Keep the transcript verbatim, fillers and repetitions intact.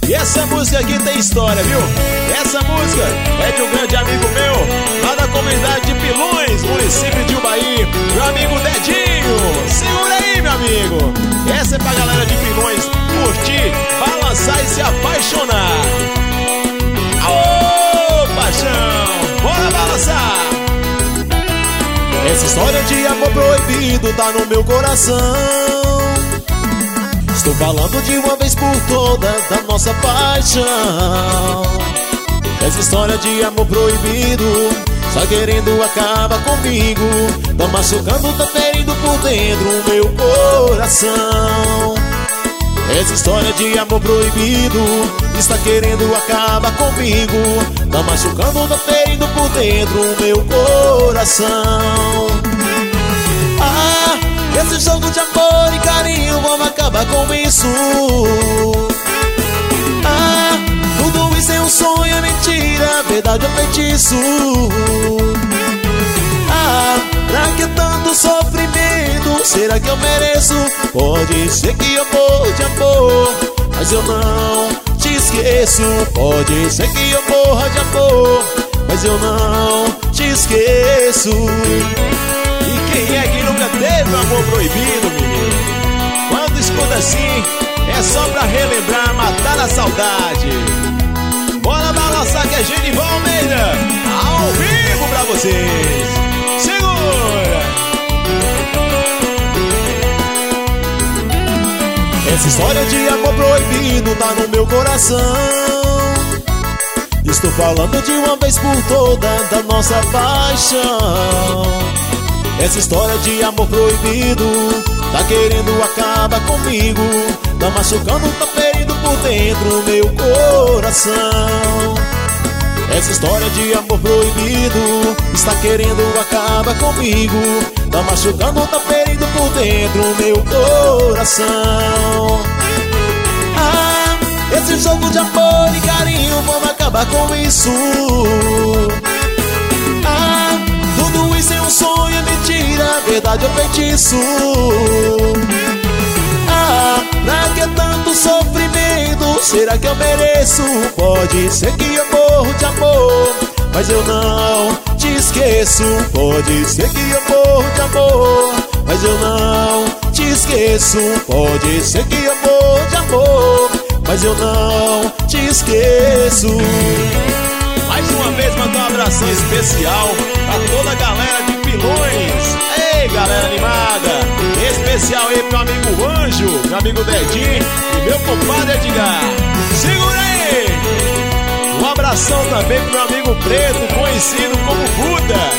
E essa música aqui tem história, viu? Essa música é de um grande amigo meu, lá da comunidade de Pilões, município de Ubaí, meu amigo Dedinho. Segura aí, meu amigo. Essa é pra galera de Pilões curtir, balançar e se apaixonar. Aô, paixão, bora balançar. Essa história de amor proibido tá no meu coração. Estou falando de uma vez por todas da nossa paixão. Essa história de amor proibido só querendo acaba comigo. Tá machucando, tá ferindo por dentro o meu coração. Essa história de amor proibido está querendo acaba comigo. Tá machucando, tá ferindo por dentro o meu coração. Ah, esse jogo de amor e carinho, vamos acabar com isso. Ah, tudo isso é um sonho, é mentira, verdade é feitiço. Ah, pra que tanto sofrimento? Será que eu mereço? Pode ser que eu morra de amor, mas eu não te esqueço. Pode ser que eu morra de amor, mas eu não te esqueço. E quem é que nunca teve amor proibido, menino? Quando escuta assim, é só pra relembrar, matar a saudade. Bora balançar que é Genival Almeida, ao vivo pra vocês. Segura! Essa história de amor proibido tá no meu coração. Estou falando de uma vez por todas da nossa paixão. Essa história de amor proibido tá querendo acabar comigo. Tá machucando, tá ferindo por dentro o meu coração. Essa história de amor proibido está querendo acabar comigo. Tá machucando, tá ferindo por dentro o meu coração. Ah, esse jogo de amor e carinho, vamos acabar com isso. Ah, tudo isso é um sonho, é mentira, verdade é feitiço. Ah, pra que tanto sofrimento? Será que eu mereço? Pode ser que eu morro de amor, mas eu não te esqueço. Pode ser que eu morro de amor, mas eu não te esqueço. Pode ser que eu morro de amor, mas eu não te esqueço. Mais uma vez mandar um abração especial pra toda a galera de Pilões. Ei, galera animada, em especial aí pro meu amigo Anjo, meu amigo Dedinho e meu compadre Edgar. Segura aí! Um abração também pro meu amigo Preto, conhecido como Buda.